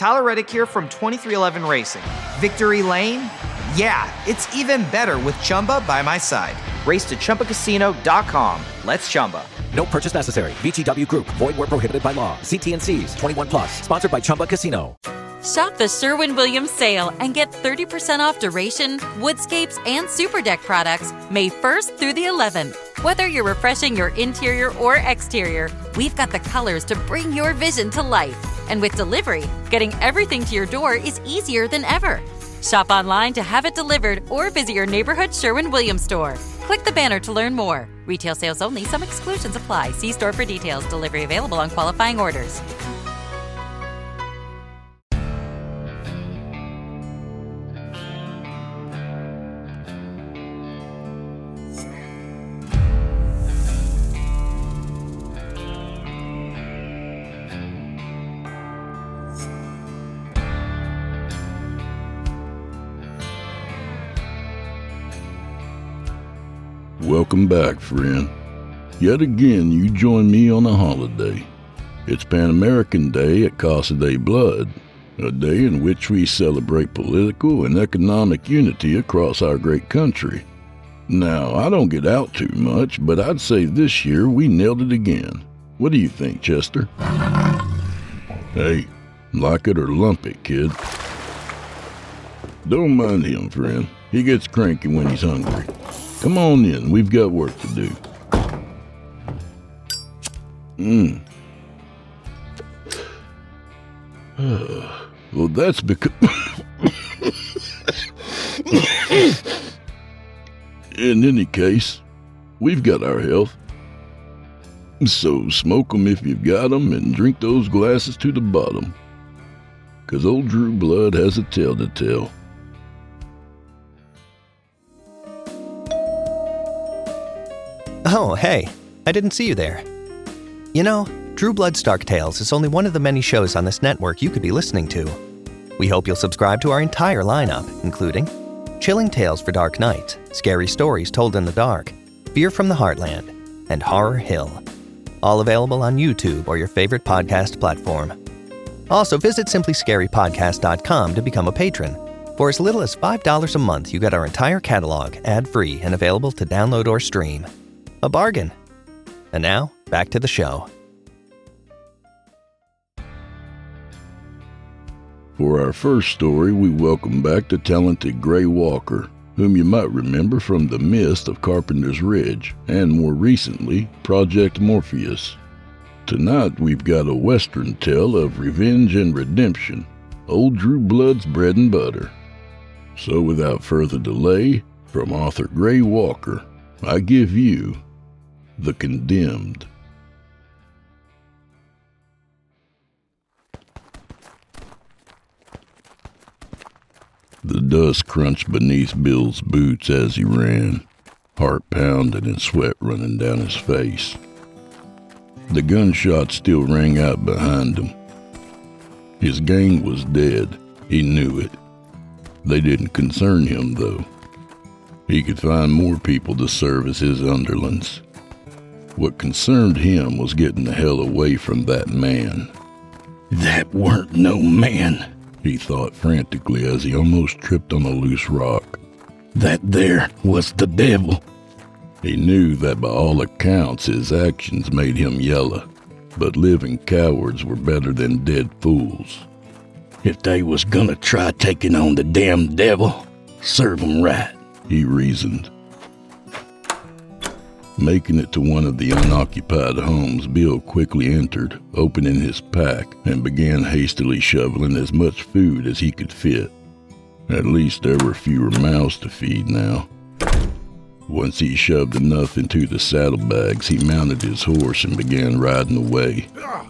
Tyler Reddick here from 2311 Racing. Victory Lane? Yeah, it's even better with Chumba by my side. Race to ChumbaCasino.com. Let's Chumba. No purchase necessary. VGW Group. Void where prohibited by law. See T&Cs. 21 plus. Sponsored by Chumba Casino. Shop the Sherwin-Williams sale and get 30% off Duration, Woodscapes, and Superdeck products May 1st through the 11th. Whether you're refreshing your interior or exterior, we've got the colors to bring your vision to life. And with delivery, getting everything to your door is easier than ever. Shop online to have it delivered or visit your neighborhood Sherwin-Williams store. Click the banner to learn more. Retail sales only. Some exclusions apply. See store for details. Delivery available on qualifying orders. Welcome back, friend. Yet again, you join me on a holiday. It's Pan American Day at Casa de Blood, a day in which we celebrate political and economic unity across our great country. Now, I don't get out too much, but I'd say this year we nailed it again. What do you think, Chester? Hey, like it or lump it, kid. Don't mind him, friend. He gets cranky when he's hungry. Come on in, we've got work to do. Well, that's because... In any case, we've got our health. So smoke 'em if you've got 'em and drink those glasses to the bottom. 'Cause old Drew Blood has a tale to tell. Oh, hey, I didn't see you there. You know, Drew Blood's Dark Tales is only one of the many shows on this network you could be listening to. We hope you'll subscribe to our entire lineup, including Chilling Tales for Dark Nights, Scary Stories Told in the Dark, Fear from the Heartland, and Horror Hill. All available on YouTube or your favorite podcast platform. Also, visit simplyscarypodcast.com to become a patron. For as little as $5 a month, you get our entire catalog ad-free and available to download or stream. A bargain. And now, back to the show. For our first story, we welcome back the talented Gray Walker, whom you might remember from The Mist of Carpenter's Ridge, and more recently, Project Morpheus. Tonight, we've got a Western tale of revenge and redemption, old Drew Blood's bread and butter. So without further delay, from author Gray Walker, I give you The Condemned. The dust crunched beneath Bill's boots as he ran, heart pounding and sweat running down his face. The gunshots still rang out behind him. His gang was dead, he knew it. They didn't concern him, though. He could find more people to serve as his underlings. What concerned him was getting the hell away from that man. That weren't no man, he thought frantically as he almost tripped on a loose rock. That there was the devil. He knew that by all accounts his actions made him yellow, but living cowards were better than dead fools. If they was gonna try taking on the damn devil, serve 'em right, he reasoned. Making it to one of the unoccupied homes, Bill quickly entered, opening his pack, and began hastily shoveling as much food as he could fit. At least there were fewer mouths to feed now. Once he shoved enough into the saddlebags, he mounted his horse and began riding away.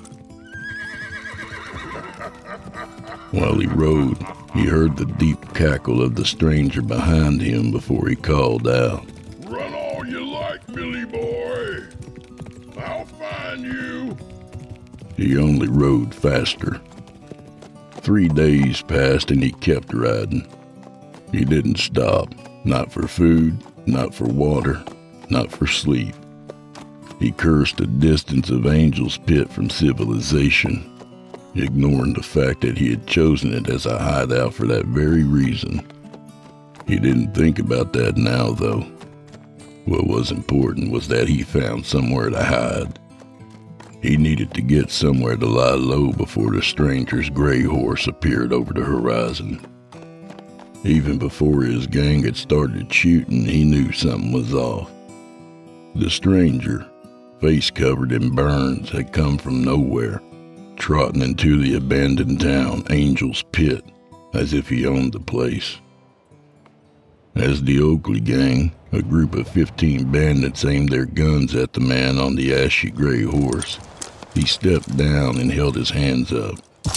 While he rode, he heard the deep cackle of the stranger behind him before he called out. Run all you like, Billy boy. I'll find you. He only rode faster. 3 days passed and he kept riding. He didn't stop, not for food, not for water, not for sleep. He cursed the distance of Angel's Pit from civilization. ignoring the fact that he had chosen it as a hideout for that very reason. He didn't think about that now, though. What was important was that he found somewhere to hide. He needed to get somewhere to lie low before the stranger's gray horse appeared over the horizon. Even before his gang had started shooting, he knew something was off. The stranger, face covered in burns, had come from nowhere, trotting into the abandoned town, Angel's Pit, as if he owned the place. As the Oakley gang, a group of 15 bandits aimed their guns at the man on the ashy gray horse, he stepped down and held his hands up.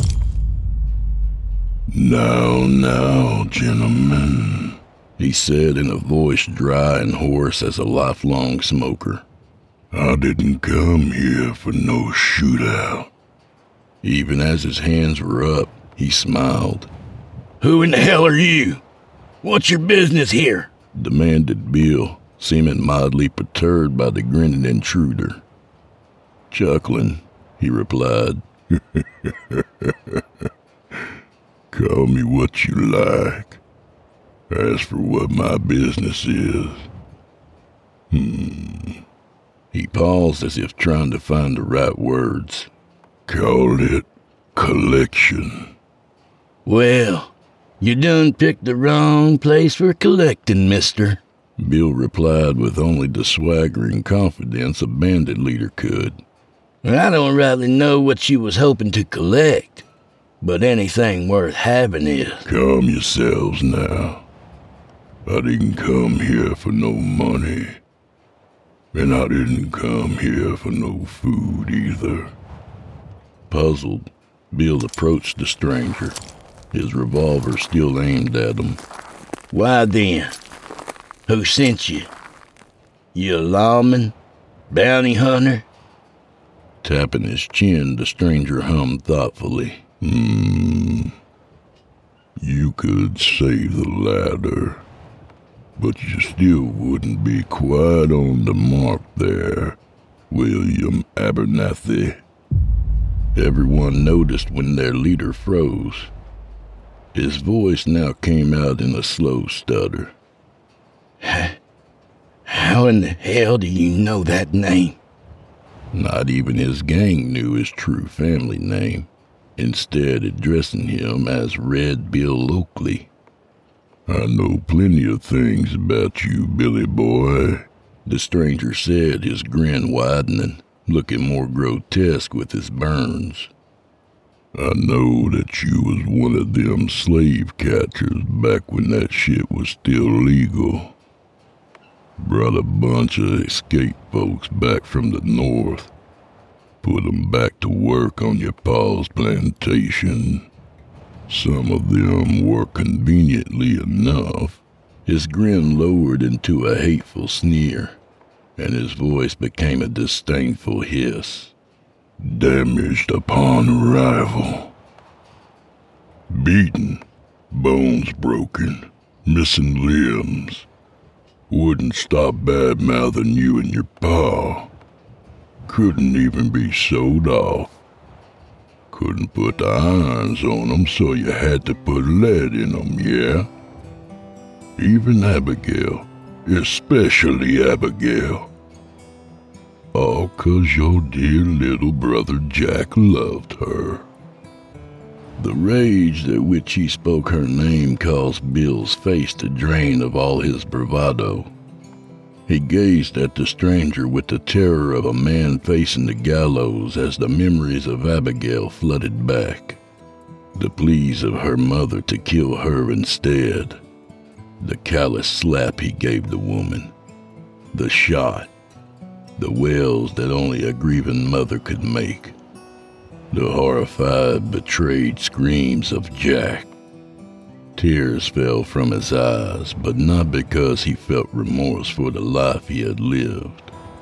Now, gentlemen, he said in a voice dry and hoarse as a lifelong smoker. I didn't come here for no shootout. Even as his hands were up, he smiled. Who in the hell are you? What's your business here? Demanded Bill, seeming mildly perturbed by the grinning intruder. Chuckling, he replied. Call me what you like. As for what my business is... He paused as if trying to find the right words. Call it collection. Well, you done picked the wrong place for collecting, mister. Bill replied with only the swaggering confidence a bandit leader could. I don't rightly know what you was hoping to collect, but anything worth having is. Calm yourselves now. I didn't come here for no money. And I didn't come here for no food either. Puzzled, Bill approached the stranger, his revolver still aimed at him. Why then? Who sent you? You a lawman? Bounty hunter? Tapping his chin, the stranger hummed thoughtfully. You could say the latter, but you still wouldn't be quite on the mark there, William Abernathy. Everyone noticed when their leader froze. His voice now came out in a slow stutter. How in the hell do you know that name? Not even his gang knew his true family name, instead addressing him as Red Bill Oakley. I know plenty of things about you, Billy boy, the stranger said, his grin widening, looking more grotesque with his burns. I know that you was one of them slave catchers back when that shit was still legal. Brought a bunch of escaped folks back from the north. Put them back to work on your pa's plantation. Some of them were conveniently enough. His grin lowered into a hateful sneer, and his voice became a disdainful hiss. Damaged upon arrival. Beaten, bones broken, missing limbs. Wouldn't stop bad-mouthing you and your pa. Couldn't even be sewed off. Couldn't put the irons on them, so you had to put lead in them, yeah? Even Abigail, especially Abigail. All 'cause your dear little brother Jack loved her. The rage at which he spoke her name caused Bill's face to drain of all his bravado. He gazed at the stranger with the terror of a man facing the gallows as the memories of Abigail flooded back. The pleas of her mother to kill her instead. The callous slap he gave the woman. The shot. The wails that only a grieving mother could make. The horrified, betrayed screams of Jack. Tears fell from his eyes, but not because he felt remorse for the life he had lived.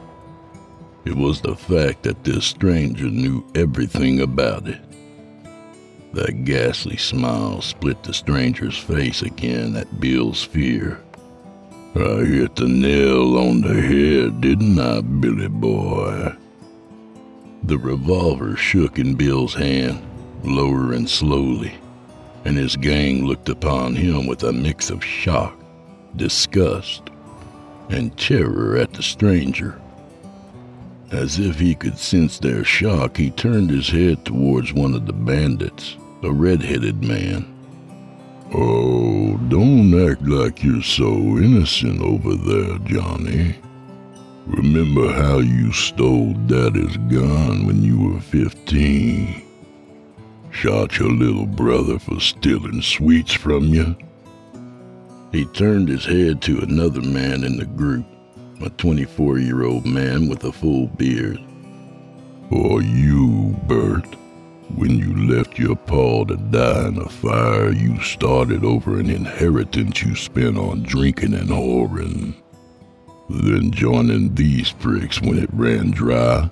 It was the fact that this stranger knew everything about it. That ghastly smile split the stranger's face again at Bill's fear. I hit the nail on the head, didn't I, Billy boy? The revolver shook in Bill's hand, lowering slowly, and his gang looked upon him with a mix of shock, disgust, and terror at the stranger. As if he could sense their shock, he turned his head towards one of the bandits, a red-headed man. "Oh, don't act like you're so innocent over there, Johnny. Remember how you stole Daddy's gun when you were 15? Shot your little brother for stealing sweets from you?" He turned his head to another man in the group, a 24-year-old man with a full beard. "Or you, Bert, when you left your pa to die in a fire you started over an inheritance you spent on drinking and whoring, then joining these pricks when it ran dry?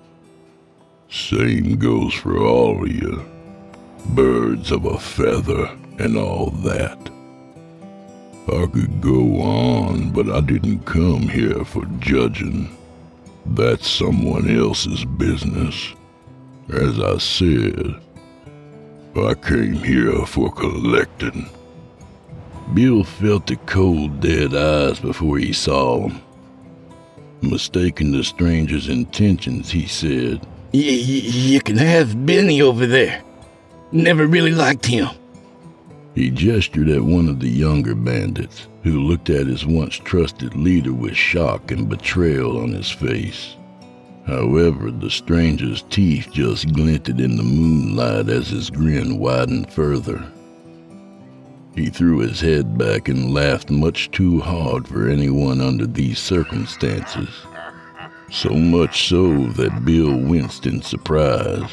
Same goes for all of you. Birds of a feather and all that. I could go on, but I didn't come here for judging. That's someone else's business. As I said, I came here for collecting." Bill felt the cold, dead eyes before he saw him. Mistaking the stranger's intentions, he said, You can have Benny over there. Never really liked him." He gestured at one of the younger bandits, who looked at his once trusted leader with shock and betrayal on his face. However, the stranger's teeth just glinted in the moonlight as his grin widened further. He threw his head back and laughed much too hard for anyone under these circumstances. So much so that Bill winced in surprise.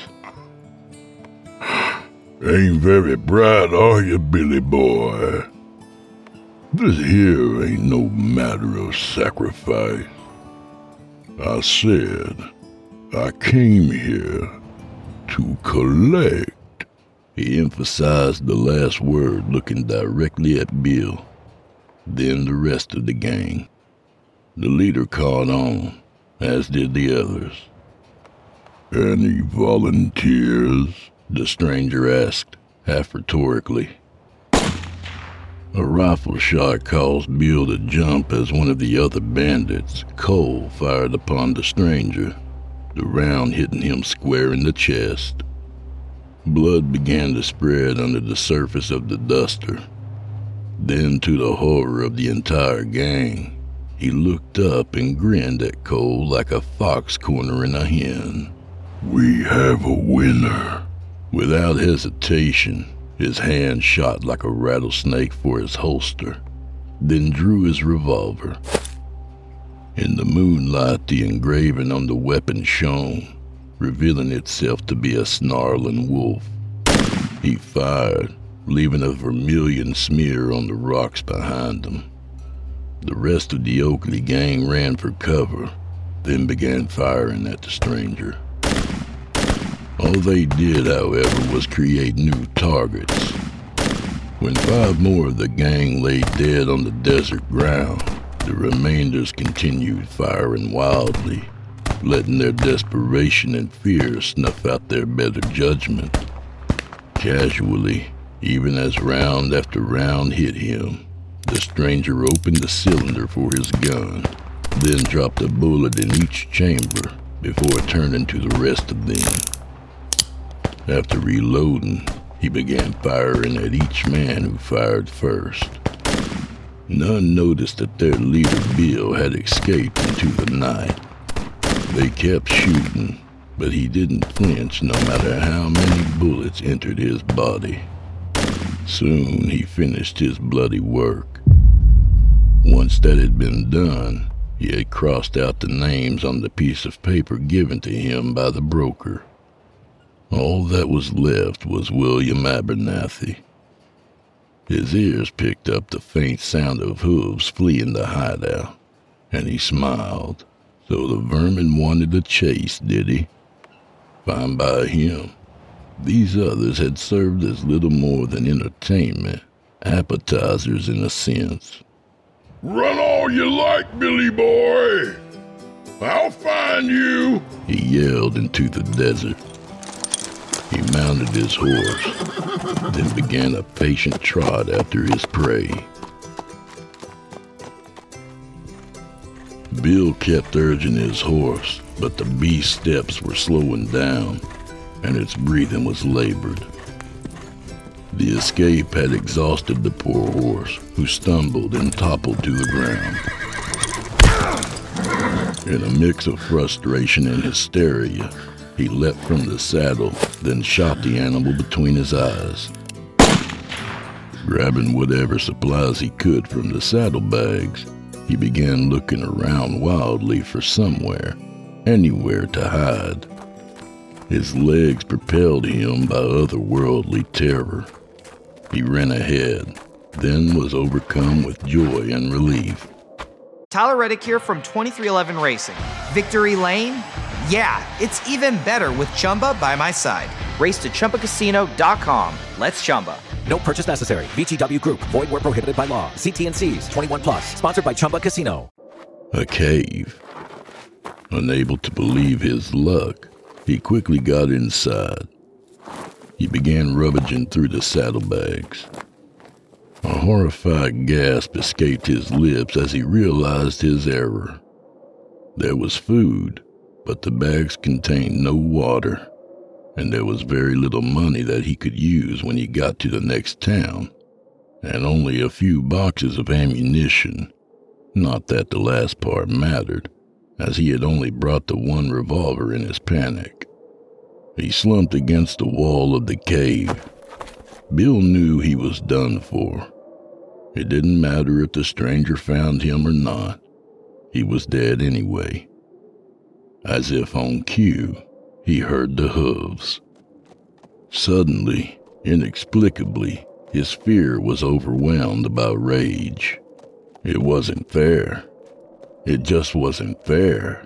"Ain't very bright, are you, Billy boy? This here ain't no matter of sacrifice. I said I came here to collect." He emphasized the last word, looking directly at Bill, then the rest of the gang. The leader caught on, as did the others. "Any volunteers?" the stranger asked, half rhetorically. A rifle shot caused Bill to jump as one of the other bandits, Cole, fired upon the stranger, the round hitting him square in the chest. Blood began to spread under the surface of the duster. Then, to the horror of the entire gang, he looked up and grinned at Cole like a fox cornering a hen. "We have a winner." Without hesitation, his hand shot like a rattlesnake for his holster, then drew his revolver. In the moonlight, the engraving on the weapon shone, revealing itself to be a snarling wolf. He fired, leaving a vermilion smear on the rocks behind him. The rest of the Oakley gang ran for cover, then began firing at the stranger. All they did, however, was create new targets. When 5 more of the gang lay dead on the desert ground, the remainders continued firing wildly, letting their desperation and fear snuff out their better judgment. Casually, even as round after round hit him, the stranger opened the cylinder for his gun, then dropped a bullet in each chamber before turning to the rest of them. After reloading, he began firing at each man who fired first. None noticed that their leader Bill had escaped into the night. They kept shooting, but he didn't flinch no matter how many bullets entered his body. Soon he finished his bloody work. Once that had been done, he had crossed out the names on the piece of paper given to him by the broker. All that was left was William Abernathy. His ears picked up the faint sound of hooves fleeing the hideout, and he smiled. So the vermin wanted a chase, did he? Fine by him. These others had served as little more than entertainment, appetizers in a sense. "Run all you like, Billy boy! I'll find you!" He yelled into the desert. He mounted his horse, then began a patient trot after his prey. Bill kept urging his horse, but the beast's steps were slowing down, and its breathing was labored. The escape had exhausted the poor horse, who stumbled and toppled to the ground. In a mix of frustration and hysteria, he leapt from the saddle, then shot the animal between his eyes. Grabbing whatever supplies he could from the saddlebags, he began looking around wildly for somewhere, anywhere to hide. His legs propelled him by otherworldly terror. He ran ahead, then was overcome with joy and relief. Tyler Reddick here from 2311 Racing. Victory Lane? Yeah, it's even better with Chumba by my side. Race to ChumbaCasino.com. Let's Chumba. No purchase necessary. VGW Group. Void where prohibited by law. See T&Cs. 21 plus. Sponsored by Chumba Casino. A cave. Unable to believe his luck, he quickly got inside. He began rummaging through the saddlebags. A horrified gasp escaped his lips as he realized his error. There was food, but the bags contained no water, and there was very little money that he could use when he got to the next town, and only a few boxes of ammunition. Not that the last part mattered, as he had only brought the one revolver in his panic. He slumped against the wall of the cave. Bill knew he was done for. It didn't matter if the stranger found him or not. He was dead anyway. As if on cue, he heard the hooves. Suddenly, inexplicably, his fear was overwhelmed by rage. It wasn't fair. It just wasn't fair.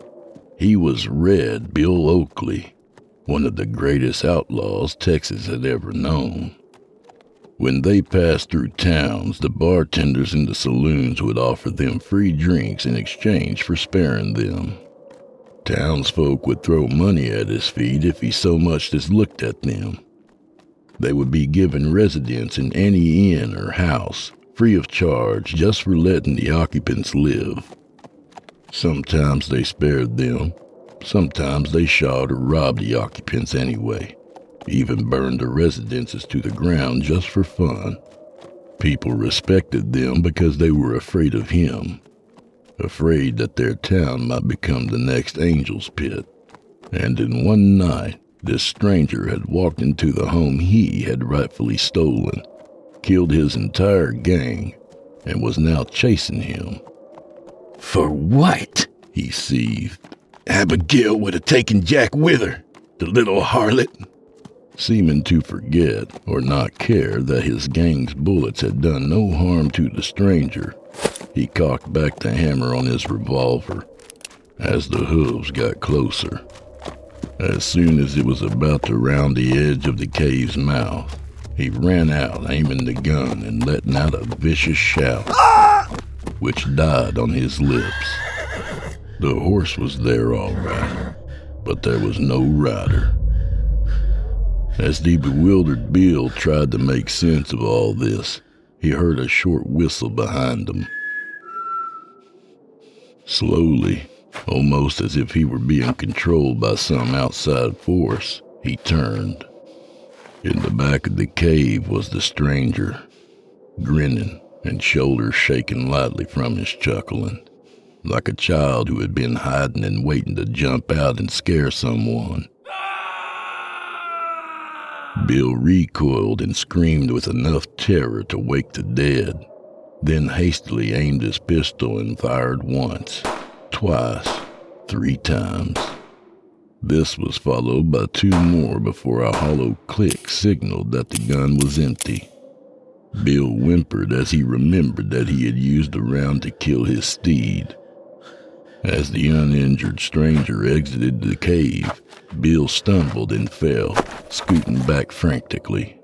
He was Red Bill Oakley, one of the greatest outlaws Texas had ever known. When they passed through towns, the bartenders in the saloons would offer them free drinks in exchange for sparing them. Townsfolk would throw money at his feet if he so much as looked at them. They would be given residence in any inn or house, free of charge, just for letting the occupants live. Sometimes they spared them. Sometimes they shot or robbed the occupants anyway, even burned the residences to the ground just for fun. People respected them because they were afraid of him, afraid that their town might become the next Angel's Pit. And in one night, this stranger had walked into the home he had rightfully stolen, killed his entire gang, and was now chasing him. For what? He seethed. Abigail would have taken Jack with her, the little harlot. Seeming to forget or not care that his gang's bullets had done no harm to the stranger, he cocked back the hammer on his revolver as the hooves got closer. As soon as it was about to round the edge of the cave's mouth, he ran out, aiming the gun and letting out a vicious shout, which died on his lips. The horse was there all right, but there was no rider. As the bewildered Bill tried to make sense of all this, he heard a short whistle behind him. Slowly, almost as if he were being controlled by some outside force, he turned. In the back of the cave was the stranger, grinning and shoulders shaking lightly from his chuckling, like a child who had been hiding and waiting to jump out and scare someone. Bill recoiled and screamed with enough terror to wake the dead, then hastily aimed his pistol and fired once, twice, 3 times. This was followed by 2 more before a hollow click signaled that the gun was empty. Bill whimpered as he remembered that he had used the round to kill his steed. As the uninjured stranger exited the cave, Bill stumbled and fell, scooting back frantically.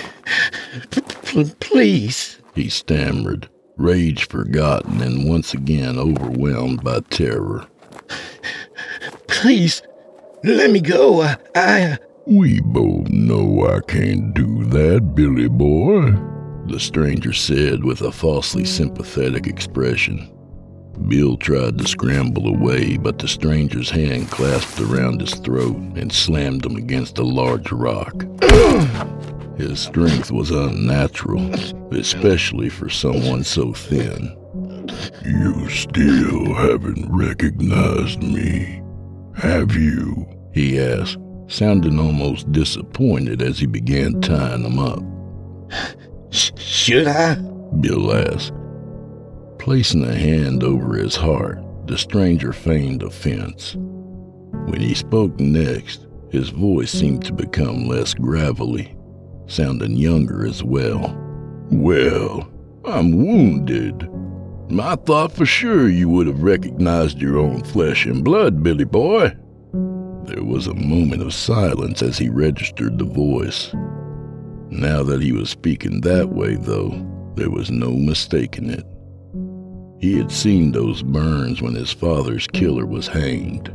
Please, he stammered, rage forgotten and once again overwhelmed by terror. Please, let me go. We both know I can't do that, Billy boy, the stranger said with a falsely sympathetic expression. Bill tried to scramble away, but the stranger's hand clasped around his throat and slammed him against a large rock. His strength was unnatural, especially for someone so thin. You still haven't recognized me, have you? He asked, sounding almost disappointed as he began tying him up. Should I? Bill asked. Placing a hand over his heart, the stranger feigned offense. When he spoke next, his voice seemed to become less gravelly, sounding younger as well. Well, I'm wounded. I thought for sure you would have recognized your own flesh and blood, Billy boy. There was a moment of silence as he registered the voice. Now that he was speaking that way, though, there was no mistaking it. He had seen those burns when his father's killer was hanged.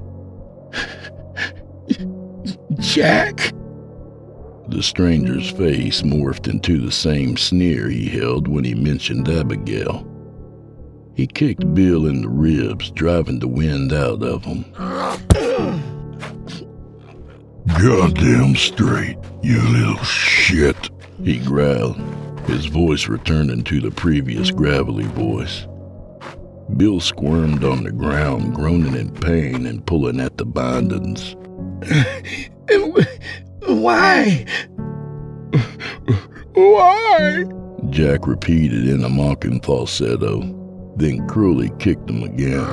Jack? The stranger's face morphed into the same sneer he held when he mentioned Abigail. He kicked Bill in the ribs, driving the wind out of him. Goddamn straight, you little shit, he growled, his voice returning to the previous gravelly voice. Bill squirmed on the ground, groaning in pain and pulling at the bindings. Why? Why? Jack repeated in a mocking falsetto, then cruelly kicked him again.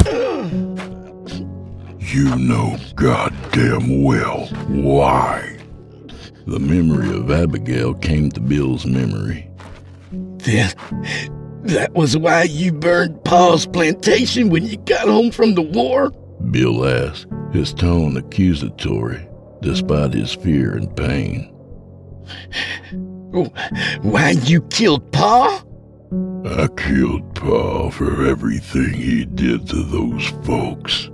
You know goddamn well why. The memory of Abigail came to Bill's memory. Then that was why you burned Pa's plantation when you got home from the war? Bill asked, his tone accusatory, despite his fear and pain. Why you killed Pa? I killed Pa for everything he did to those folks.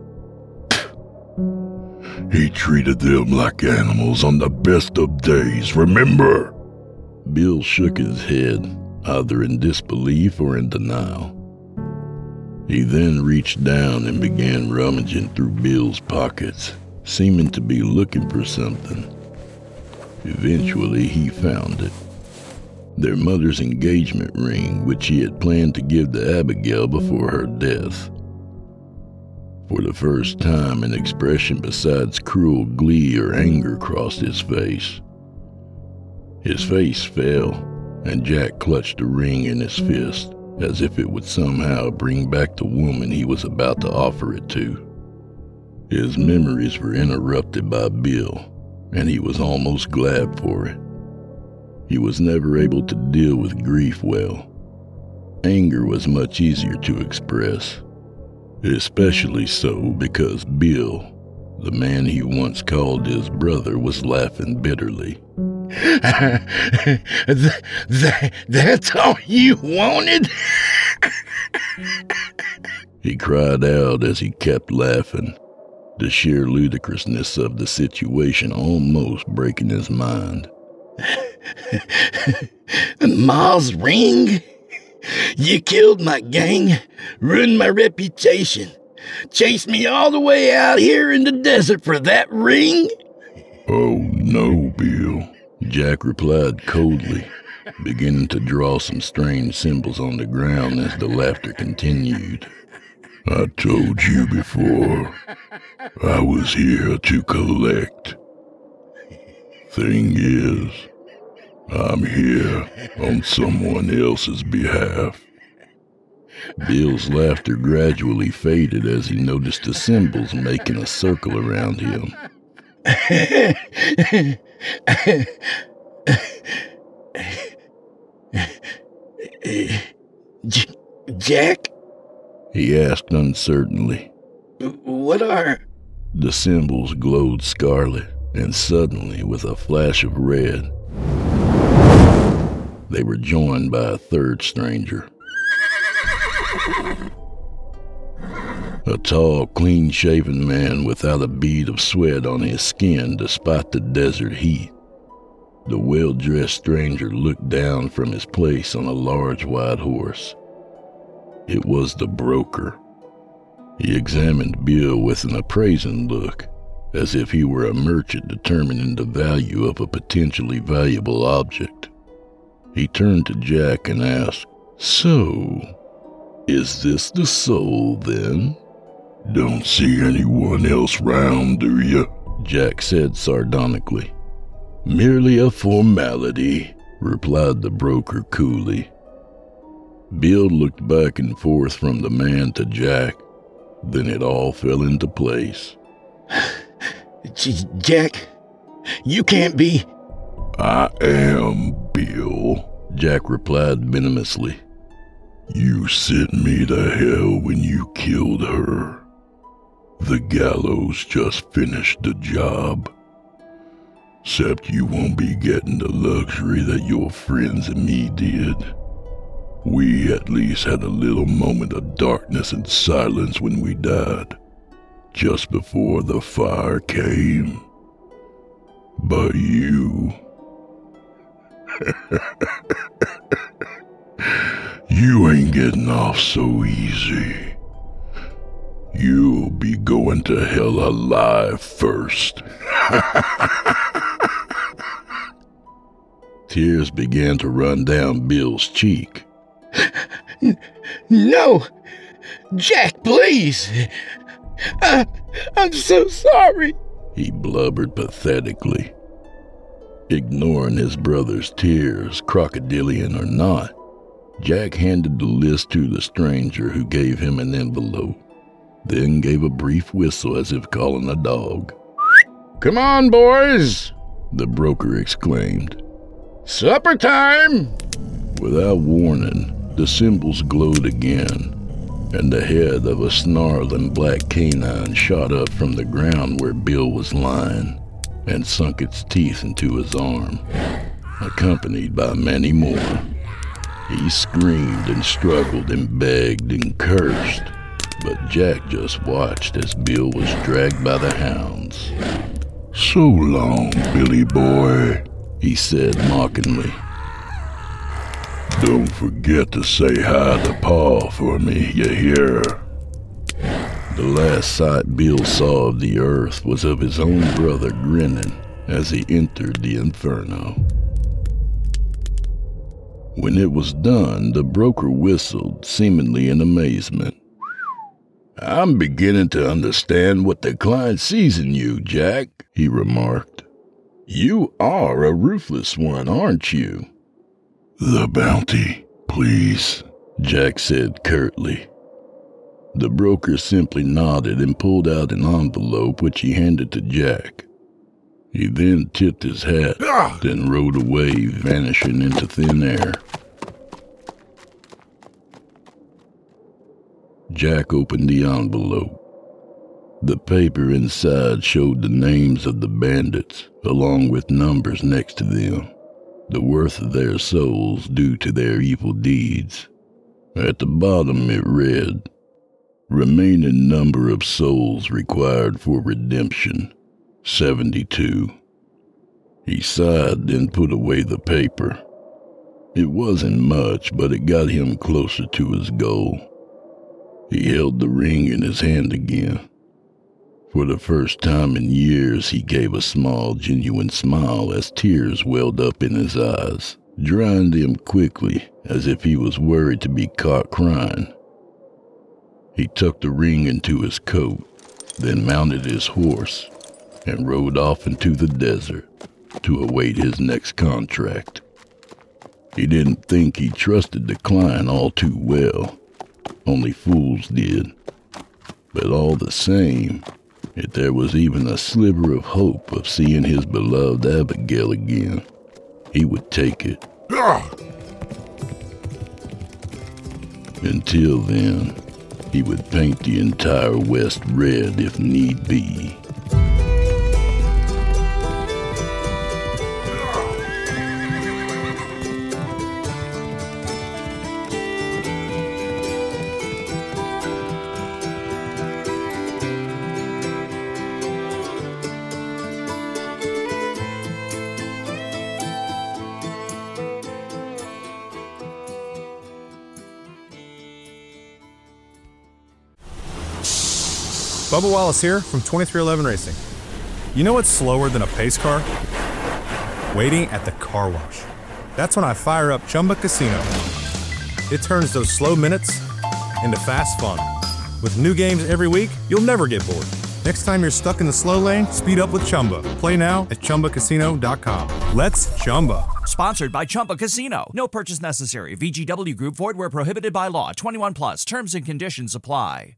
He treated them like animals on the best of days, remember? Bill shook his head, either in disbelief or in denial. He then reached down and began rummaging through Bill's pockets, seeming to be looking for something. Eventually, he found it. Their mother's engagement ring, which he had planned to give to Abigail before her death. For the first time, an expression besides cruel glee or anger crossed his face. His face fell, and Jack clutched the ring in his fist, as if it would somehow bring back the woman he was about to offer it to. His memories were interrupted by Bill, and he was almost glad for it. He was never able to deal with grief well. Anger was much easier to express, especially so because Bill, the man he once called his brother, was laughing bitterly. That's all you wanted? He cried out as he kept laughing, the sheer ludicrousness of the situation almost breaking his mind. Ma's ring? You killed my gang, ruined my reputation, chased me all the way out here in the desert for that ring? Oh no, Bill, Jack replied coldly, beginning to draw some strange symbols on the ground as the laughter continued. I told you before, I was here to collect. Thing is, I'm here on someone else's behalf. Bill's laughter gradually faded as he noticed the symbols making a circle around him. Jack? He asked uncertainly. What are... The symbols glowed scarlet, and suddenly, with a flash of red, they were joined by a third stranger. A tall, clean-shaven man without a bead of sweat on his skin despite the desert heat. The well-dressed stranger looked down from his place on a large white horse. It was the broker. He examined Bill with an appraising look, as if he were a merchant determining the value of a potentially valuable object. He turned to Jack and asked, "So, is this the soul, then?" "Don't see anyone else round, do you?" Jack said sardonically. "Merely a formality," replied the broker coolly. Bill looked back and forth from the man to Jack. Then it all fell into place. Jack, you can't be... "I am, Bill," Jack replied venomously. "You sent me to hell when you killed her. The gallows just finished the job. Except you won't be getting the luxury that your friends and me did. We at least had a little moment of darkness and silence when we died, just before the fire came. But you... you ain't getting off so easy. You'll be going to hell alive first." Tears began to run down Bill's cheek. No! Jack, please! I'm so sorry! He blubbered pathetically. Ignoring his brother's tears, crocodilian or not, Jack handed the list to the stranger, who gave him an envelope, then gave a brief whistle as if calling a dog. "Come on, boys!" the broker exclaimed. "Supper time!" Without warning, the symbols glowed again, and the head of a snarling black canine shot up from the ground where Bill was lying and sunk its teeth into his arm, accompanied by many more. He screamed and struggled and begged and cursed, but Jack just watched as Bill was dragged by the hounds. "So long, Billy boy," he said mockingly. "Don't forget to say hi to Pa for me, you hear?" The last sight Bill saw of the earth was of his own brother grinning as he entered the inferno. When it was done, the broker whistled, seemingly in amazement. "I'm beginning to understand what the client sees in you, Jack," he remarked. "You are a ruthless one, aren't you?" "The bounty, please," Jack said curtly. The broker simply nodded and pulled out an envelope which he handed to Jack. He then tipped his hat, then rode away, vanishing into thin air. Jack opened the envelope. The paper inside showed the names of the bandits, along with numbers next to them, the worth of their souls due to their evil deeds. At the bottom it read, "Remaining number of souls required for redemption, 72. He sighed, then put away the paper. It wasn't much, but it got him closer to his goal. He held the ring in his hand again. For the first time in years, he gave a small, genuine smile as tears welled up in his eyes, drying them quickly as if he was worried to be caught crying. He tucked the ring into his coat, then mounted his horse and rode off into the desert to await his next contract. He didn't think he trusted the client all too well. Only fools did. But all the same, if there was even a sliver of hope of seeing his beloved Abigail again, he would take it. Until then, he would paint the entire West red if need be. Bubba Wallace here from 2311 Racing. You know what's slower than a pace car? Waiting at the car wash. That's when I fire up Chumba Casino. It turns those slow minutes into fast fun. With new games every week, you'll never get bored. Next time you're stuck in the slow lane, speed up with Chumba. Play now at ChumbaCasino.com. Let's Chumba. Sponsored by Chumba Casino. No purchase necessary. VGW Group. Void where prohibited by law. 21 plus. Terms and conditions apply.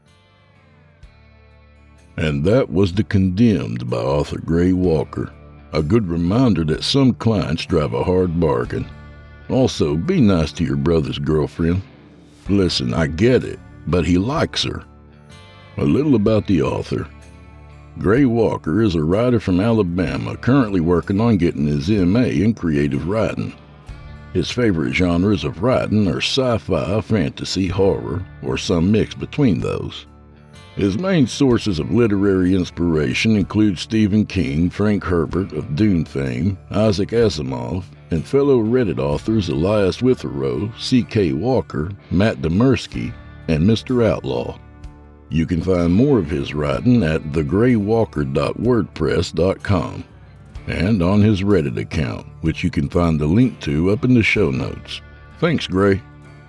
And that was The Condemned by author Gray Walker. A good reminder that some clients drive a hard bargain. Also, be nice to your brother's girlfriend. Listen, I get it, but he likes her. A little about the author. Gray Walker is a writer from Alabama currently working on getting his MA in creative writing. His favorite genres of writing are sci-fi, fantasy, horror, or some mix between those. His main sources of literary inspiration include Stephen King, Frank Herbert of Dune fame, Isaac Asimov, and fellow Reddit authors Elias Witherow, C.K. Walker, Matt Demersky, and Mr. Outlaw. You can find more of his writing at thegraywalker.wordpress.com and on his Reddit account, which you can find the link to up in the show notes. Thanks, Gray.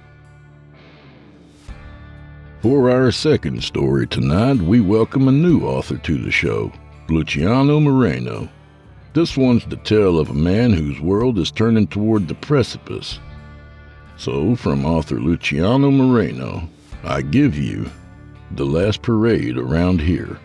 For our second story tonight, we welcome a new author to the show, Luciano Moreno. This one's the tale of a man whose world is turning toward the precipice. So, from author Luciano Moreno, I give you The Last Parade Around Here.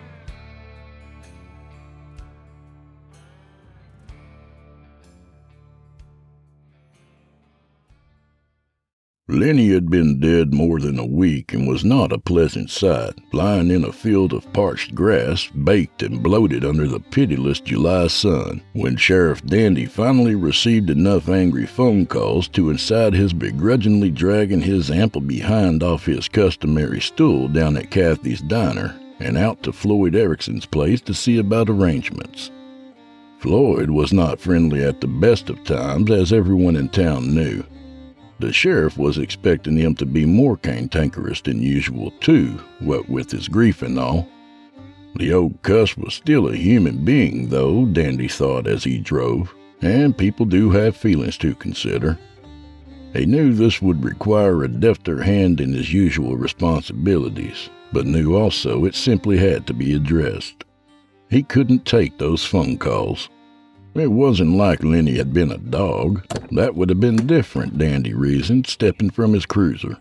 Lenny had been dead more than a week and was not a pleasant sight, lying in a field of parched grass, baked and bloated under the pitiless July sun, when Sheriff Dandy finally received enough angry phone calls to incite his begrudgingly dragging his ample behind off his customary stool down at Kathy's Diner and out to Floyd Erickson's place to see about arrangements. Floyd was not friendly at the best of times, as everyone in town knew. The sheriff was expecting him to be more cantankerous than usual, too, what with his grief and all. The old cuss was still a human being, though, Dandy thought as he drove, and people do have feelings to consider. He knew this would require a defter hand in his usual responsibilities, but knew also it simply had to be addressed. He couldn't take those phone calls. It wasn't like Lenny had been a dog. That would have been different, Dandy reasoned, stepping from his cruiser.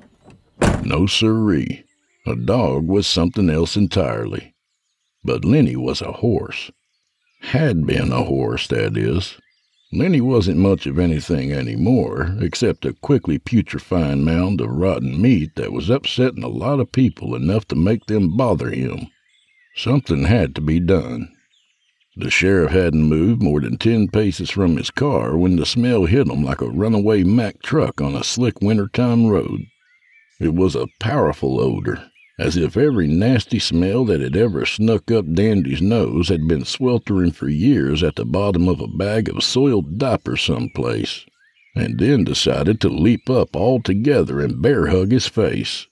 No sirree. A dog was something else entirely. But Lenny was a horse. Had been a horse, that is. Lenny wasn't much of anything anymore, except a quickly putrefying mound of rotten meat that was upsetting a lot of people enough to make them bother him. Something had to be done. The sheriff hadn't moved more than 10 paces from his car when the smell hit him like a runaway Mack truck on a slick wintertime road. It was a powerful odor, as if every nasty smell that had ever snuck up Dandy's nose had been sweltering for years at the bottom of a bag of soiled diapers someplace, and then decided to leap up altogether and bear-hug his face.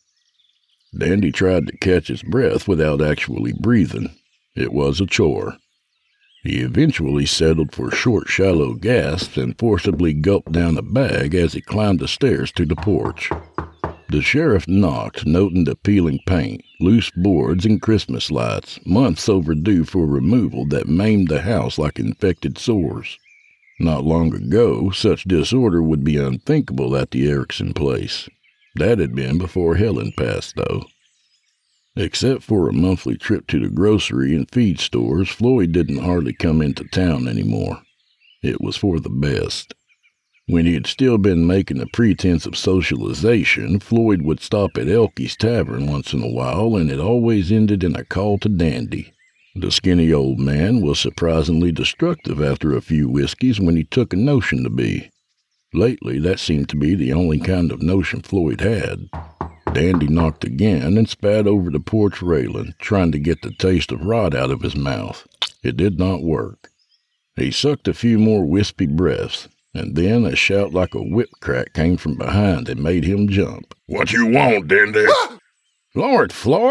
Dandy tried to catch his breath without actually breathing. It was a chore. He eventually settled for short, shallow gasps and forcibly gulped down a bag as he climbed the stairs to the porch. The sheriff knocked, noting the peeling paint, loose boards, and Christmas lights, months overdue for removal that maimed the house like infected sores. Not long ago, such disorder would be unthinkable at the Erickson place. That had been before Helen passed, though. Except for a monthly trip to the grocery and feed stores, Floyd didn't hardly come into town anymore. It was for the best. When he had still been making a pretense of socialization, Floyd would stop at Elky's Tavern once in a while, and it always ended in a call to Dandy. The skinny old man was surprisingly destructive after a few whiskeys when he took a notion to be. Lately, that seemed to be the only kind of notion Floyd had. Dandy knocked again and spat over the porch railing, trying to get the taste of rot out of his mouth. It did not work. He sucked a few more wispy breaths, and then a shout like a whip crack came from behind and made him jump. What you want, Dandy? Lord, Floyd,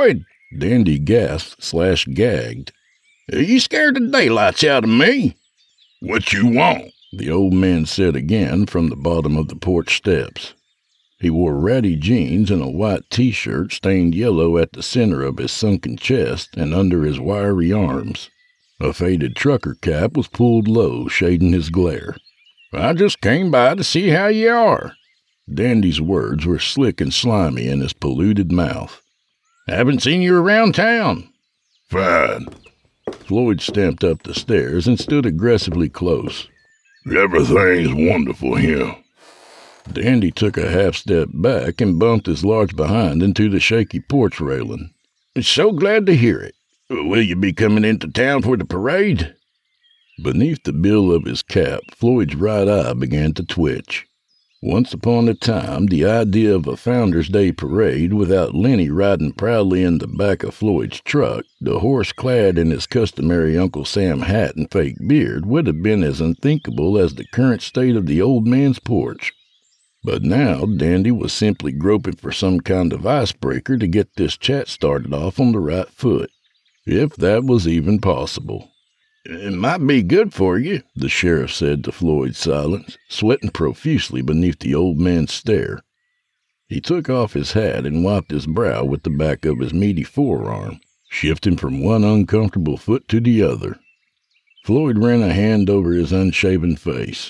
Dandy gasped/gagged. You scared the daylights out of me. What you want? The old man said again from the bottom of the porch steps. He wore ratty jeans and a white T-shirt stained yellow at the center of his sunken chest and under his wiry arms. A faded trucker cap was pulled low, shading his glare. I just came by to see how you are. Dandy's words were slick and slimy in his polluted mouth. Haven't seen you around town. Fine. Floyd stamped up the stairs and stood aggressively close. Everything's wonderful here. Dandy took a half-step back and bumped his large behind into the shaky porch railing. So glad to hear it. Will you be coming into town for the parade? Beneath the bill of his cap, Floyd's right eye began to twitch. Once upon a time, the idea of a Founders' Day parade without Lenny riding proudly in the back of Floyd's truck, the horse clad in his customary Uncle Sam hat and fake beard, would have been as unthinkable as the current state of the old man's porch. But now Dandy was simply groping for some kind of icebreaker to get this chat started off on the right foot, if that was even possible. It might be good for you, the sheriff said to Floyd's silence, sweating profusely beneath the old man's stare. He took off his hat and wiped his brow with the back of his meaty forearm, shifting from one uncomfortable foot to the other. Floyd ran a hand over his unshaven face.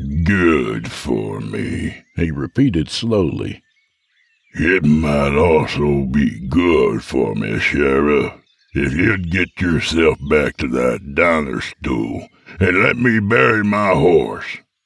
Good for me, he repeated slowly. It might also be good for me, Sheriff, if you'd get yourself back to that diner stool and let me bury my horse.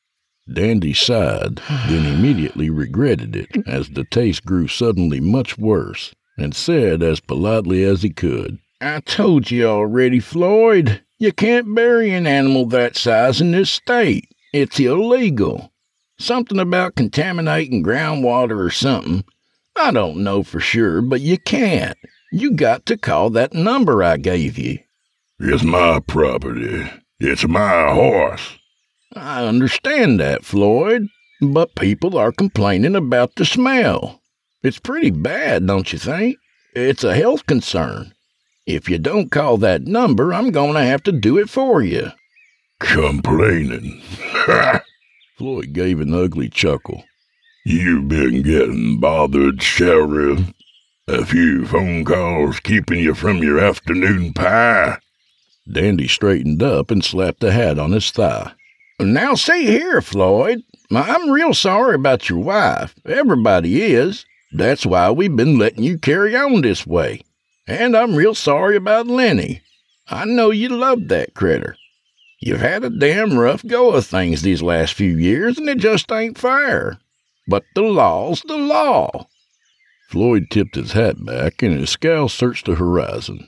Dandy sighed, then immediately regretted it as the taste grew suddenly much worse, and said as politely as he could, I told you already, Floyd. You can't bury an animal that size in this state. It's illegal. Something about contaminating groundwater or something. I don't know for sure, but you can't. You got to call that number I gave you. It's my property. It's my horse. I understand that, Floyd, but people are complaining about the smell. It's pretty bad, don't you think? It's a health concern. If you don't call that number, I'm going to have to do it for you. Complaining. Floyd gave an ugly chuckle. You've been getting bothered, Sheriff. A few phone calls keeping you from your afternoon pie. Dandy straightened up and slapped the hat on his thigh. Now see here, Floyd. I'm real sorry about your wife. Everybody is. That's why we've been letting you carry on this way. And I'm real sorry about Lenny. I know you loved that critter. You've had a damn rough go of things these last few years, and it just ain't fair. But the law's the law. Floyd tipped his hat back, and his scowl searched the horizon.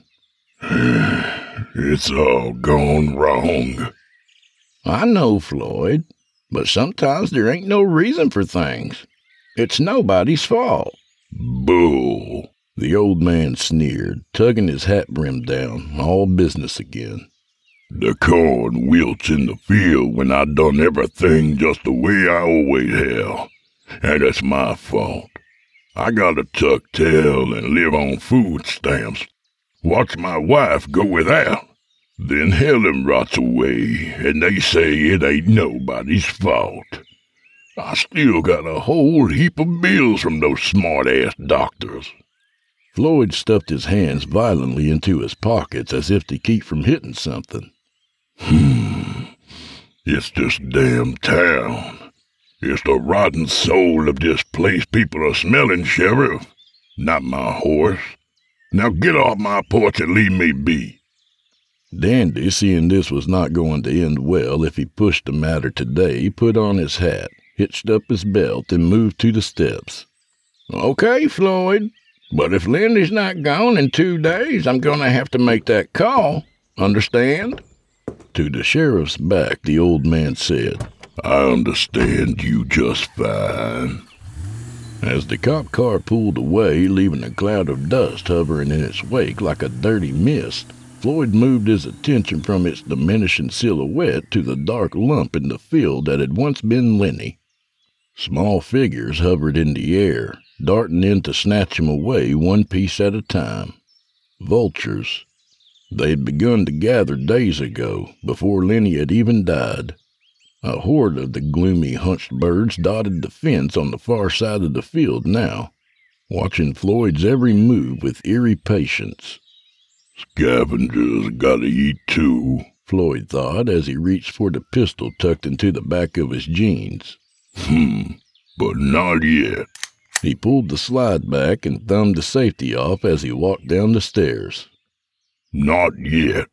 It's all gone wrong. I know, Floyd, but sometimes there ain't no reason for things. It's nobody's fault. Bull, the old man sneered, tugging his hat brim down, all business again. The corn wilts in the field when I done everything just the way I always have, and it's my fault. I gotta tuck tail and live on food stamps. Watch my wife go without. Then Helen rots away, and they say it ain't nobody's fault. I still got a whole heap of bills from those smart-ass doctors. Floyd stuffed his hands violently into his pockets as if to keep from hitting something. It's this damn town. It's the rotten soul of this place people are smelling, Sheriff. Not my horse. Now get off my porch and leave me be. Dandy, seeing this was not going to end well if he pushed the matter today, put on his hat, hitched up his belt, and moved to the steps. Okay, Floyd, but if Lindy's not gone in 2 days, I'm going to have to make that call. Understand? To the sheriff's back, the old man said, I understand you just fine. As the cop car pulled away, leaving a cloud of dust hovering in its wake like a dirty mist, Floyd moved his attention from its diminishing silhouette to the dark lump in the field that had once been Lenny. Small figures hovered in the air, darting in to snatch him away one piece at a time. Vultures. They had begun to gather days ago, before Lenny had even died. A horde of the gloomy, hunched birds dotted the fence on the far side of the field now, watching Floyd's every move with eerie patience. Scavengers gotta eat too, Floyd thought as he reached for the pistol tucked into the back of his jeans. But not yet. He pulled the slide back and thumbed the safety off as he walked down the stairs. Not yet.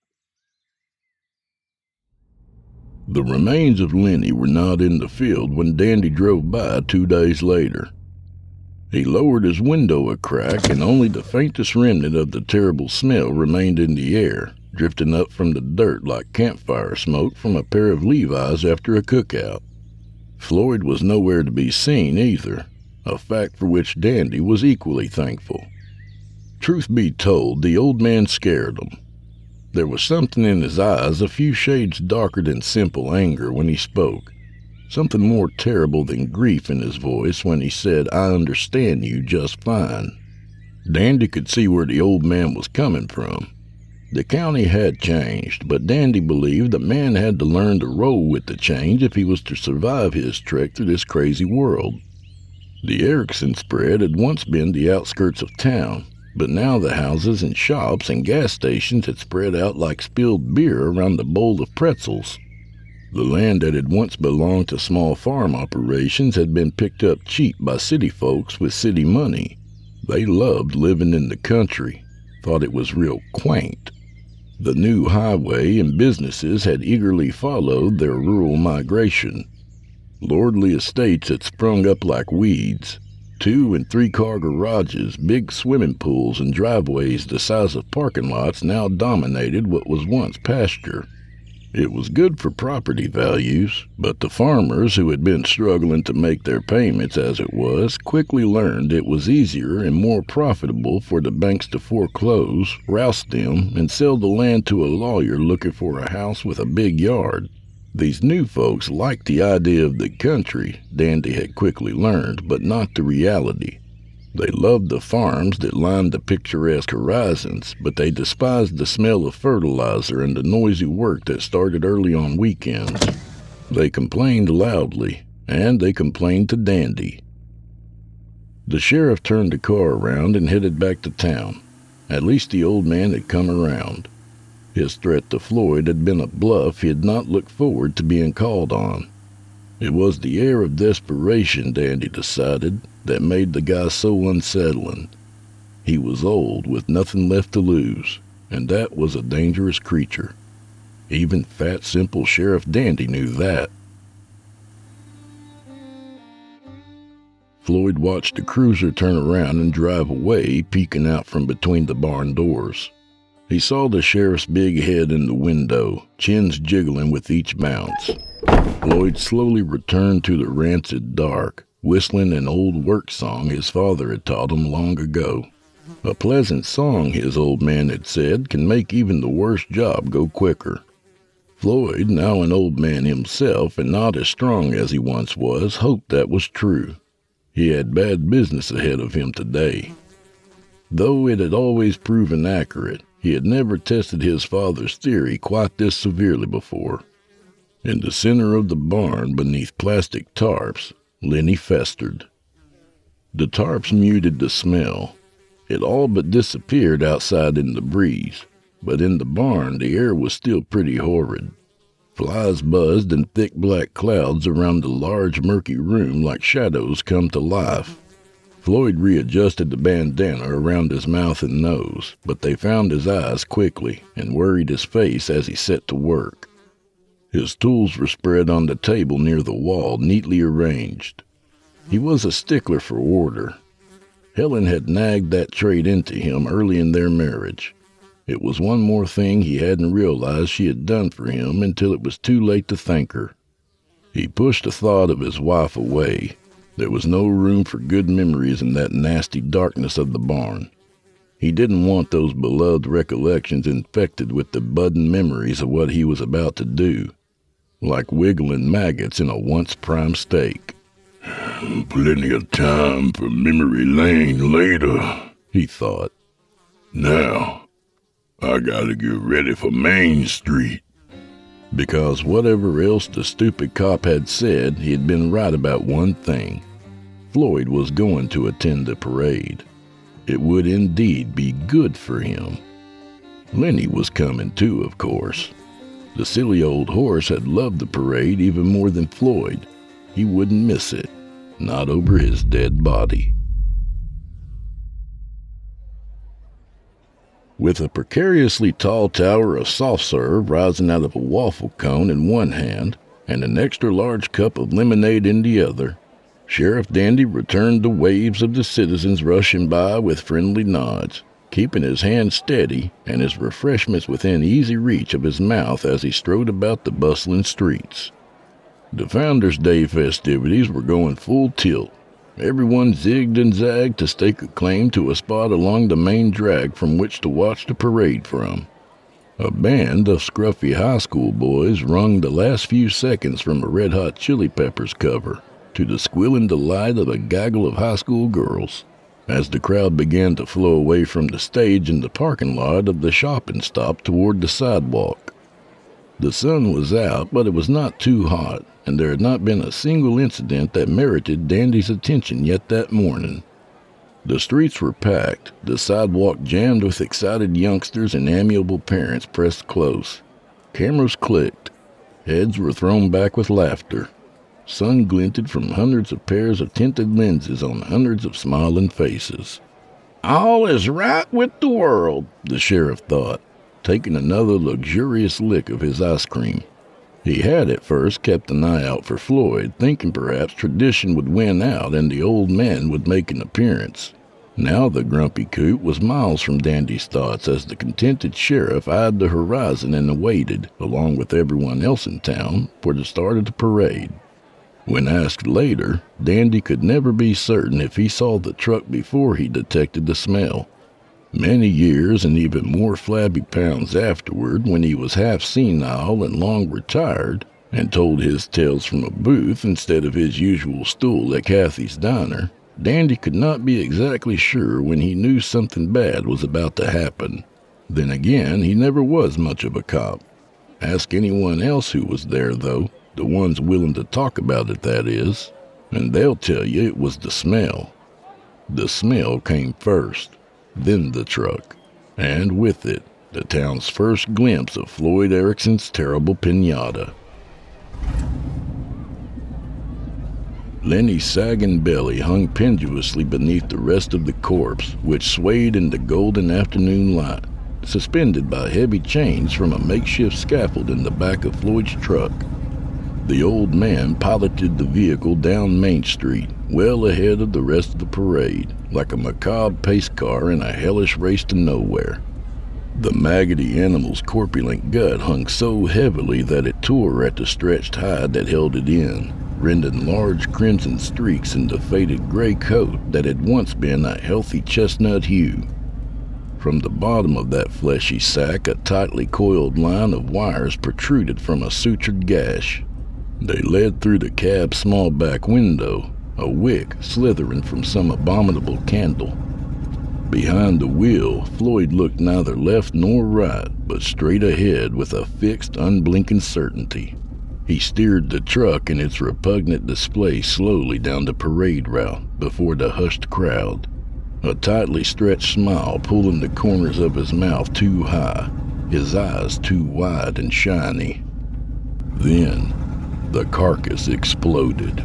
The remains of Lenny were not in the field when Dandy drove by 2 days later. He lowered his window a crack, and only the faintest remnant of the terrible smell remained in the air, drifting up from the dirt like campfire smoke from a pair of Levi's after a cookout. Floyd was nowhere to be seen either, a fact for which Dandy was equally thankful. Truth be told, the old man scared him. There was something in his eyes a few shades darker than simple anger when he spoke, something more terrible than grief in his voice when he said, "I understand you just fine." Dandy could see where the old man was coming from. The county had changed, but Dandy believed the man had to learn to roll with the change if he was to survive his trek through this crazy world. The Erickson spread had once been the outskirts of town, but now the houses and shops and gas stations had spread out like spilled beer around a bowl of pretzels. The land that had once belonged to small farm operations had been picked up cheap by city folks with city money. They loved living in the country, thought it was real quaint. The new highway and businesses had eagerly followed their rural migration. Lordly estates had sprung up like weeds. 2- and 3-car garages, big swimming pools, and driveways the size of parking lots now dominated what was once pasture. It was good for property values, but the farmers who had been struggling to make their payments as it was quickly learned it was easier and more profitable for the banks to foreclose, roust them, and sell the land to a lawyer looking for a house with a big yard. These new folks liked the idea of the country, Dandy had quickly learned, but not the reality. They loved the farms that lined the picturesque horizons, but they despised the smell of fertilizer and the noisy work that started early on weekends. They complained loudly, and they complained to Dandy. The sheriff turned the car around and headed back to town. At least the old man had come around. His threat to Floyd had been a bluff he had not looked forward to being called on. It was the air of desperation, Dandy decided, that made the guy so unsettling. He was old, with nothing left to lose, and that was a dangerous creature. Even fat, simple Sheriff Dandy knew that. Floyd watched the cruiser turn around and drive away, peeking out from between the barn doors. He saw the sheriff's big head in the window, chins jiggling with each bounce. Floyd slowly returned to the rancid dark, whistling an old work song his father had taught him long ago. A pleasant song, his old man had said, can make even the worst job go quicker. Floyd, now an old man himself and not as strong as he once was, hoped that was true. He had bad business ahead of him today. Though it had always proven accurate, he had never tested his father's theory quite this severely before. In the center of the barn, beneath plastic tarps, Lenny festered. The tarps muted the smell. It all but disappeared outside in the breeze, but in the barn the air was still pretty horrid. Flies buzzed in thick black clouds around the large murky room like shadows come to life. Floyd readjusted the bandana around his mouth and nose, but they found his eyes quickly and worried his face as he set to work. His tools were spread on the table near the wall, neatly arranged. He was a stickler for order. Helen had nagged that trait into him early in their marriage. It was one more thing he hadn't realized she had done for him until it was too late to thank her. He pushed the thought of his wife away. There was no room for good memories in that nasty darkness of the barn. He didn't want those beloved recollections infected with the budding memories of what he was about to do, like wiggling maggots in a once prime steak. Plenty of time for memory lane later, he thought. Now, I gotta get ready for Main Street. Because whatever else the stupid cop had said, he had been right about one thing. Floyd was going to attend the parade. It would indeed be good for him. Lenny was coming too, of course. The silly old horse had loved the parade even more than Floyd. He wouldn't miss it, not over his dead body. With a precariously tall tower of soft serve rising out of a waffle cone in one hand and an extra large cup of lemonade in the other, Sheriff Dandy returned the waves of the citizens rushing by with friendly nods, keeping his hand steady and his refreshments within easy reach of his mouth as he strode about the bustling streets. The Founders' Day festivities were going full tilt. Everyone zigged and zagged to stake a claim to a spot along the main drag from which to watch the parade from. A band of scruffy high school boys wrung the last few seconds from a Red Hot Chili Peppers cover, to the squealing delight of a gaggle of high school girls, as the crowd began to flow away from the stage in the parking lot of the shopping stop toward the sidewalk. The sun was out, but it was not too hot, and there had not been a single incident that merited Dandy's attention yet that morning. The streets were packed, the sidewalk jammed with excited youngsters and amiable parents pressed close. Cameras clicked. Heads were thrown back with laughter. Sun glinted from hundreds of pairs of tinted lenses on hundreds of smiling faces. All is right with the world, the sheriff thought, taking another luxurious lick of his ice cream. He had at first kept an eye out for Floyd, thinking perhaps tradition would win out and the old man would make an appearance. Now the grumpy coot was miles from Dandy's thoughts as the contented sheriff eyed the horizon and awaited, along with everyone else in town, for the start of the parade. When asked later, Dandy could never be certain if he saw the truck before he detected the smell. Many years and even more flabby pounds afterward, when he was half senile and long retired, and told his tales from a booth instead of his usual stool at Kathy's Diner, Dandy could not be exactly sure when he knew something bad was about to happen. Then again, he never was much of a cop. Ask anyone else who was there, though, the ones willing to talk about it, that is, and they'll tell you it was the smell. The smell came first, then the truck, and with it, the town's first glimpse of Floyd Erickson's terrible piñata. Lenny's sagging belly hung pendulously beneath the rest of the corpse, which swayed in the golden afternoon light, suspended by heavy chains from a makeshift scaffold in the back of Floyd's truck. The old man piloted the vehicle down Main Street, well ahead of the rest of the parade, like a macabre pace car in a hellish race to nowhere. The maggoty animal's corpulent gut hung so heavily that it tore at the stretched hide that held it in, rending large crimson streaks in the faded gray coat that had once been a healthy chestnut hue. From the bottom of that fleshy sack, a tightly coiled line of wires protruded from a sutured gash. They led through the cab's small back window, a wick slithering from some abominable candle. Behind the wheel, Floyd looked neither left nor right, but straight ahead with a fixed, unblinking certainty. He steered the truck and its repugnant display slowly down the parade route before the hushed crowd, a tightly stretched smile pulling the corners of his mouth too high, his eyes too wide and shiny. Then, the carcass exploded.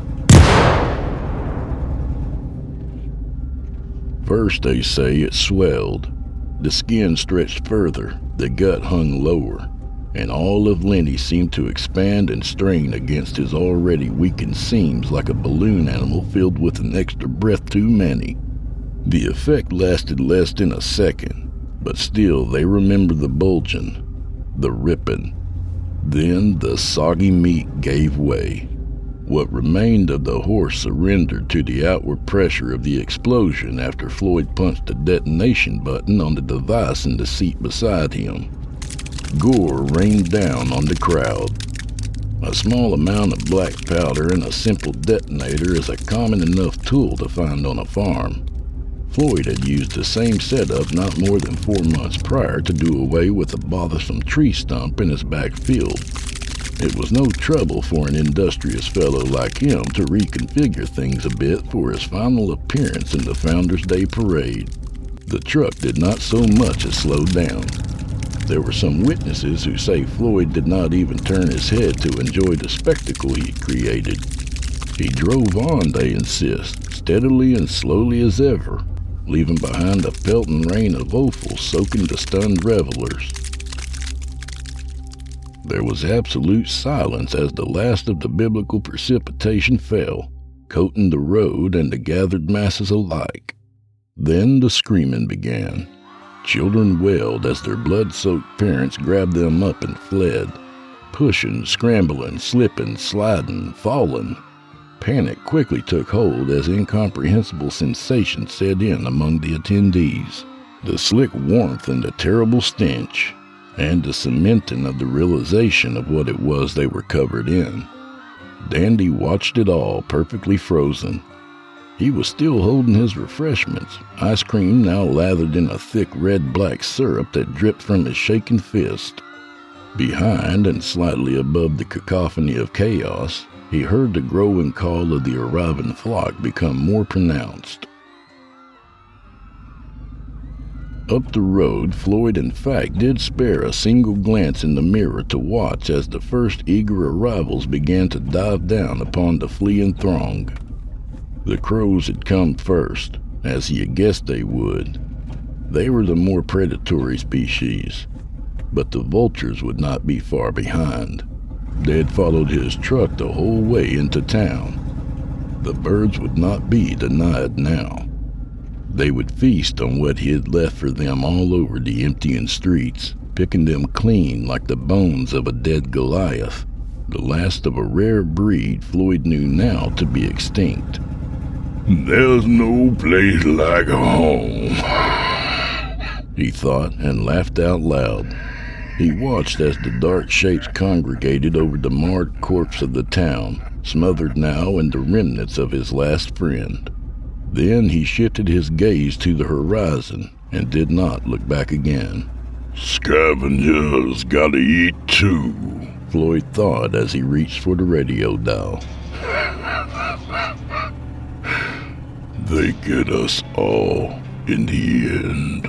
First, they say it swelled. The skin stretched further, the gut hung lower, and all of Lenny seemed to expand and strain against his already weakened seams like a balloon animal filled with an extra breath too many. The effect lasted less than a second, but still they remember the bulging, the ripping. Then the soggy meat gave way. What remained of the horse surrendered to the outward pressure of the explosion after Floyd punched the detonation button on the device in the seat beside him. Gore rained down on the crowd. A small amount of black powder and a simple detonator is a common enough tool to find on a farm. Floyd had used the same setup not more than 4 months prior to do away with a bothersome tree stump in his back field. It was no trouble for an industrious fellow like him to reconfigure things a bit for his final appearance in the Founders Day Parade. The truck did not so much as slow down. There were some witnesses who say Floyd did not even turn his head to enjoy the spectacle he created. He drove on, they insist, steadily and slowly as ever, leaving behind a pelting rain of offal soaking the stunned revelers. There was absolute silence as the last of the biblical precipitation fell, coating the road and the gathered masses alike. Then the screaming began. Children wailed as their blood-soaked parents grabbed them up and fled, pushing, scrambling, slipping, sliding, falling. Panic quickly took hold as incomprehensible sensations set in among the attendees. The slick warmth and the terrible stench, and the cementing of the realization of what it was they were covered in. Dandy watched it all, perfectly frozen. He was still holding his refreshments, ice cream now lathered in a thick red-black syrup that dripped from his shaking fist. Behind and slightly above the cacophony of chaos, he heard the growing call of the arriving flock become more pronounced. Up the road, Floyd in fact did spare a single glance in the mirror to watch as the first eager arrivals began to dive down upon the fleeing throng. The crows had come first, as he had guessed they would. They were the more predatory species, but the vultures would not be far behind. They had followed his truck the whole way into town. The birds would not be denied now. They would feast on what he had left for them all over the emptying streets, picking them clean like the bones of a dead Goliath, the last of a rare breed Floyd knew now to be extinct. There's no place like home, he thought, and laughed out loud. He watched as the dark shapes congregated over the marred corpse of the town, smothered now in the remnants of his last friend. Then he shifted his gaze to the horizon and did not look back again. Scavengers gotta eat too, Floyd thought as he reached for the radio dial. They get us all in the end.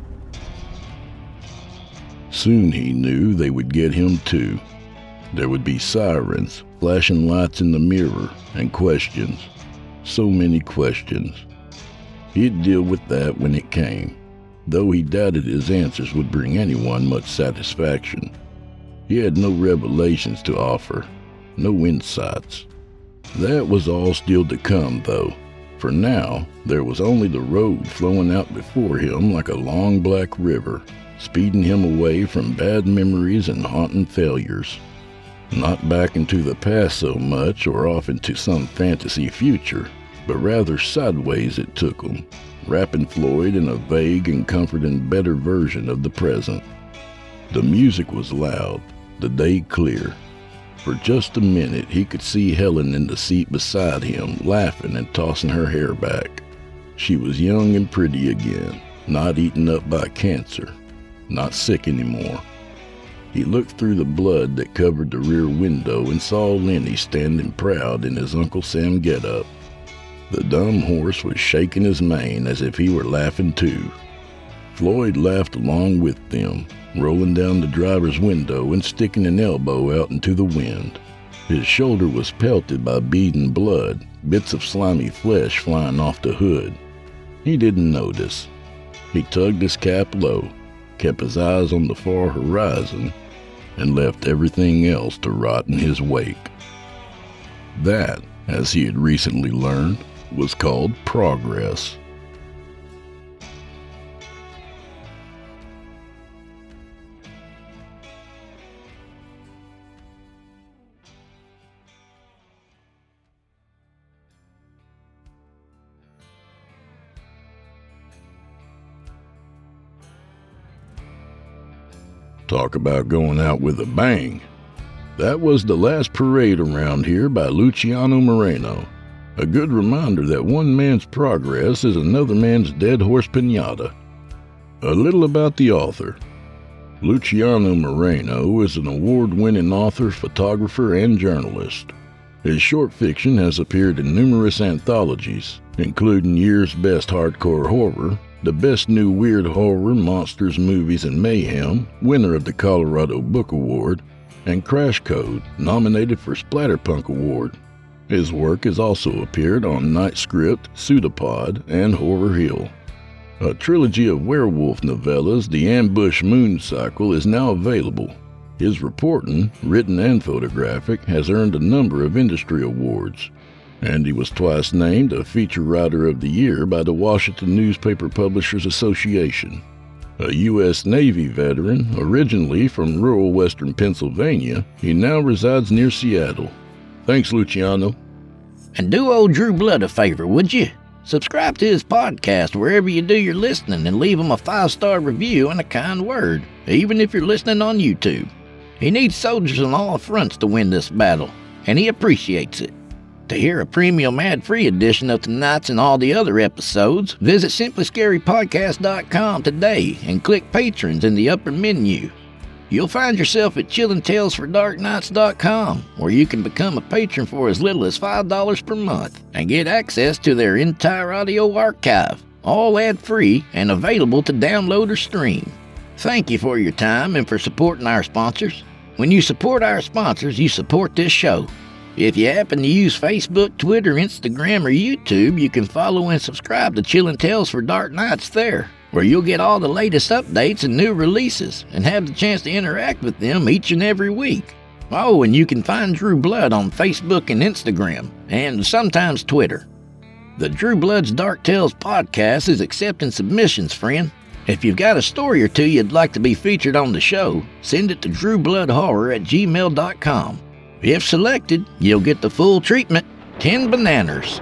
Soon he knew they would get him too. There would be sirens, flashing lights in the mirror, and questions. So many questions. He'd deal with that when it came, though he doubted his answers would bring anyone much satisfaction. He had no revelations to offer, no insights. That was all still to come, though. For now, there was only the road flowing out before him like a long black river, speeding him away from bad memories and haunting failures. Not back into the past so much or off into some fantasy future, but rather sideways it took him, wrapping Floyd in a vague and comforting better version of the present. The music was loud, the day clear. For just a minute he could see Helen in the seat beside him, laughing and tossing her hair back. She was young and pretty again, not eaten up by cancer, not sick anymore. He looked through the blood that covered the rear window and saw Lenny standing proud in his Uncle Sam getup. The dumb horse was shaking his mane as if he were laughing too. Floyd laughed along with them, rolling down the driver's window and sticking an elbow out into the wind. His shoulder was pelted by beading blood, bits of slimy flesh flying off the hood. He didn't notice. He tugged his cap low, kept his eyes on the far horizon, and left everything else to rot in his wake. That, as he had recently learned, was called progress. Talk about going out with a bang. That was the last parade around here by Luciano Moreno, A good reminder that one man's progress is another man's dead horse piñata. A little about the author. Luciano Moreno is an award-winning author, photographer, and journalist. His short fiction has appeared in numerous anthologies, including Year's Best Hardcore Horror, the Best New Weird Horror, Monsters, Movies, and Mayhem, winner of the Colorado Book Award, and Crash Code, nominated for Splatterpunk Award. His work has also appeared on Nightscript, Pseudopod, and Horror Hill. A trilogy of werewolf novellas, The Ambush Moon Cycle, is now available. His reporting, written and photographic, has earned a number of industry awards, and he was twice named a Feature Writer of the Year by the Washington Newspaper Publishers Association. A U.S. Navy veteran, originally from rural western Pennsylvania, he now resides near Seattle. Thanks, Luciano. And do old Drew Blood a favor, would you? Subscribe to his podcast wherever you do your listening and leave him a 5-star review and a kind word, even if you're listening on YouTube. He needs soldiers on all fronts to win this battle, and he appreciates it. To hear a premium ad-free edition of tonight's and all the other episodes, visit simplyscarypodcast.com today and click Patrons in the upper menu. You'll find yourself at chillingtalesfordarknights.com, where you can become a patron for as little as $5 per month and get access to their entire audio archive, all ad-free and available to download or stream. Thank you for your time and for supporting our sponsors. When you support our sponsors, you support this show. If you happen to use Facebook, Twitter, Instagram, or YouTube, you can follow and subscribe to Chillin' Tales for Dark Nights there, where you'll get all the latest updates and new releases and have the chance to interact with them each and every week. Oh, and you can find Drew Blood on Facebook and Instagram, and sometimes Twitter. The Drew Blood's Dark Tales podcast is accepting submissions, friend. If you've got a story or two you'd like to be featured on the show, send it to drewbloodhorror@gmail.com. If selected, you'll get the full treatment, 10 bananas.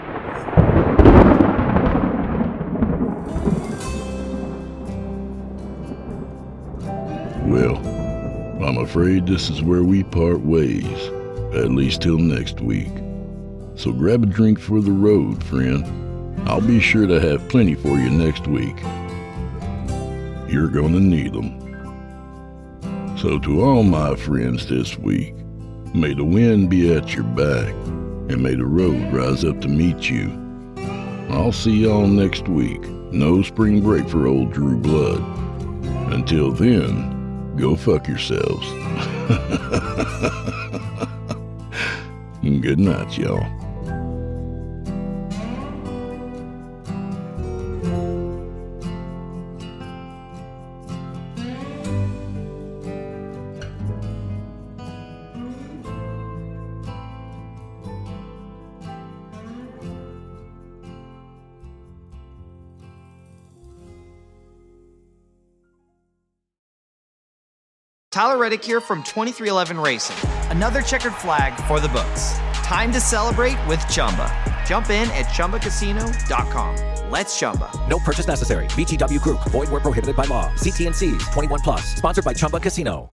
Well, I'm afraid this is where we part ways, at least till next week. So grab a drink for the road, friend. I'll be sure to have plenty for you next week. You're gonna need them. So to all my friends this week, may the wind be at your back, and may the road rise up to meet you. I'll see y'all next week. No spring break for old Drew Blood. Until then, go fuck yourselves. Good night, y'all. Tyler Reddick here from 2311 Racing. Another checkered flag for the books. Time to celebrate with Chumba. Jump in at ChumbaCasino.com. Let's Chumba. No purchase necessary. VGW Group. Void where prohibited by law. See T&Cs. 21+. Sponsored by Chumba Casino.